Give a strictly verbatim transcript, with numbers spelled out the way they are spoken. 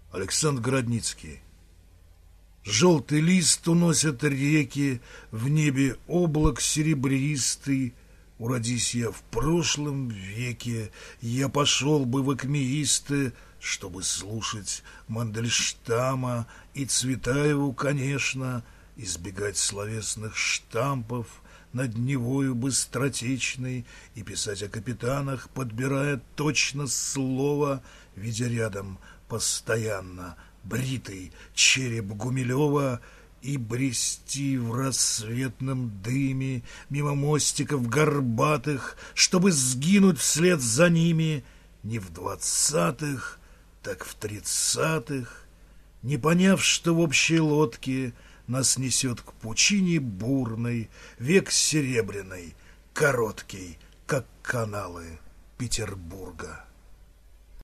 Александр Городницкий. Желтый лист уносят реки, в небе облак серебристый. Уродись я в прошлом веке, я пошел бы в акмеисты, чтобы слушать Мандельштама и Цветаеву, конечно, избегать словесных штампов над Невою быстротечной и писать о капитанах, подбирая точно слово, видя рядом постоянно бритый череп Гумилева, и брести в рассветном дыме мимо мостиков горбатых, чтобы сгинуть вслед за ними не в двадцатых, так в тридцатых, не поняв, что в общей лодке нас несет к пучине бурной, век серебряный, короткий, как каналы Петербурга.